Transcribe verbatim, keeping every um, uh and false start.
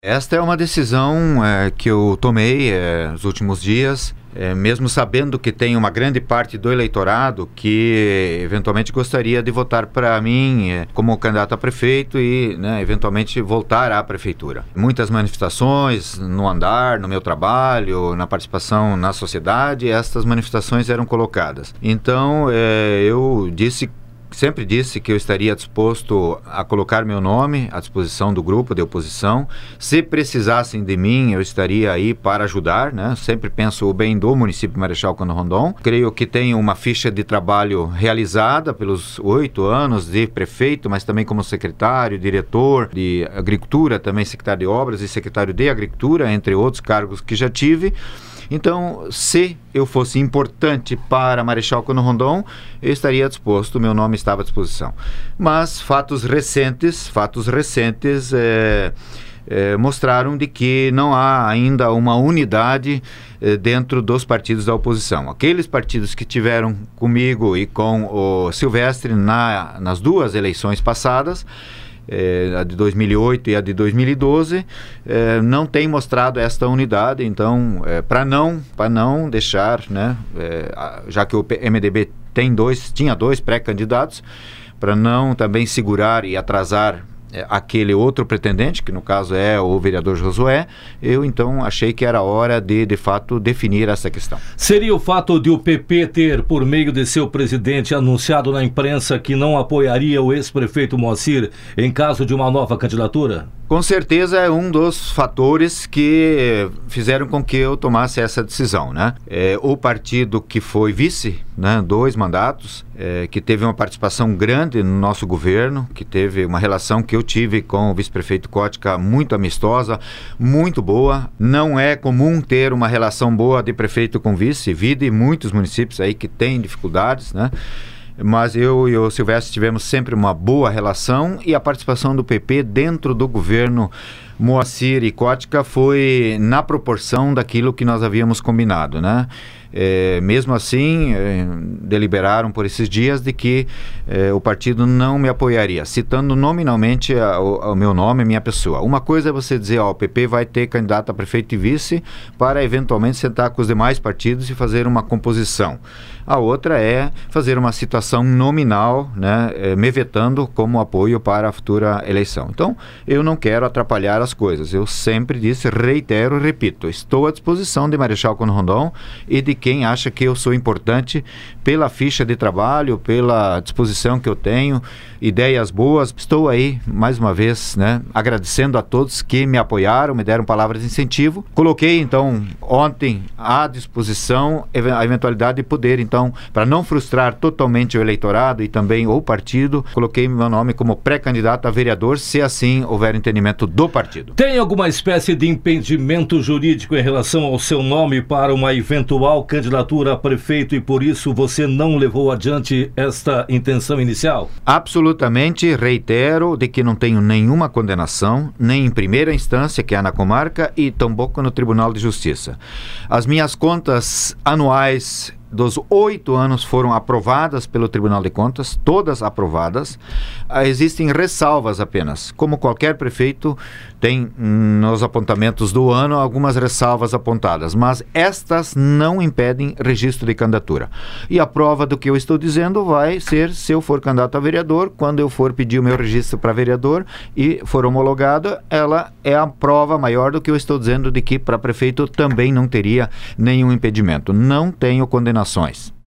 Esta é uma decisão é, que eu tomei é, nos últimos dias, é, mesmo sabendo que tem uma grande parte do eleitorado que eventualmente gostaria de votar para mim é, como candidato a prefeito e né, eventualmente voltar à prefeitura. Muitas manifestações no andar, no meu trabalho, na participação na sociedade, estas manifestações eram colocadas. Então é, eu disse Sempre disse que eu estaria disposto a colocar meu nome à disposição do grupo de oposição. Se precisassem de mim, eu estaria aí para ajudar, né? Sempre penso o bem do município de Marechal Cândido Rondon. Creio que tenho uma ficha de trabalho realizada pelos oito anos de prefeito, mas também como secretário, diretor de agricultura, também secretário de obras e secretário de agricultura, entre outros cargos que já tive. Então, se eu fosse importante para Marechal Cândido Rondon, eu estaria disposto, meu nome estava à disposição. Mas fatos recentes, fatos recentes é, é, mostraram de que não há ainda uma unidade é, dentro dos partidos da oposição. Aqueles partidos que tiveram comigo e com o Silvestre na, nas duas eleições passadas, É, a de dois mil e oito e a de dois mil e doze, é, não tem mostrado esta unidade. Então, é, para não, para não deixar, né, é, a, já que o M D B tem dois, tinha dois pré-candidatos, para não também segurar e atrasar é, aquele outro pretendente, que no caso é o vereador Josué, eu então achei que era hora de, de fato, definir essa questão. Seria o fato de o P P ter, por meio de seu presidente, anunciado na imprensa que não apoiaria o ex-prefeito Moacir em caso de uma nova candidatura? Com certeza é um dos fatores que fizeram com que eu tomasse essa decisão, né? É, o partido que foi vice, né, dois mandatos, é, que teve uma participação grande no nosso governo, que teve uma relação que eu tive com o vice-prefeito Cótica muito amistosa, muito boa. Não é comum ter uma relação boa de prefeito com vice, vide muitos municípios aí que têm dificuldades, né? Mas eu e o Silvestre tivemos sempre uma boa relação e a participação do P P dentro do governo Moacir e Cótica foi na proporção daquilo que nós havíamos combinado, né? É, mesmo assim, é, deliberaram por esses dias de que é, o partido não me apoiaria, citando nominalmente a, o, o meu nome e minha pessoa. Uma coisa é você dizer, ó, o P P vai ter candidato a prefeito e vice para eventualmente sentar com os demais partidos e fazer uma composição. A outra é fazer uma situação nominal, né, é, me vetando como apoio para a futura eleição. Então, eu não quero atrapalhar as coisas. Eu sempre disse, reitero e repito, estou à disposição de Marechal Cândido Rondon e de quem acha que eu sou importante pela ficha de trabalho, pela disposição que eu tenho, ideias boas. Estou aí, mais uma vez, né, agradecendo a todos que me apoiaram, me deram palavras de incentivo. Coloquei, então, ontem à disposição a eventualidade de poder, então, para não frustrar totalmente o eleitorado e também o partido, coloquei meu nome como pré-candidato a vereador, se assim houver entendimento do partido. Tem alguma espécie de impedimento jurídico em relação ao seu nome para uma eventual candidatura a prefeito e por isso você não levou adiante esta intenção inicial? Absolutamente, reitero de que não tenho nenhuma condenação, nem em primeira instância, que é na comarca, e tampouco no Tribunal de Justiça. As minhas contas anuais dos oito anos foram aprovadas pelo Tribunal de Contas, todas aprovadas. Ah, existem ressalvas apenas. Como qualquer prefeito tem nos apontamentos do ano algumas ressalvas apontadas, mas estas não impedem registro de candidatura. E a prova do que eu estou dizendo vai ser se eu for candidato a vereador, quando eu for pedir o meu registro para vereador e for homologado, ela é a prova maior do que eu estou dizendo de que para prefeito também não teria nenhum impedimento. Não tenho condenações.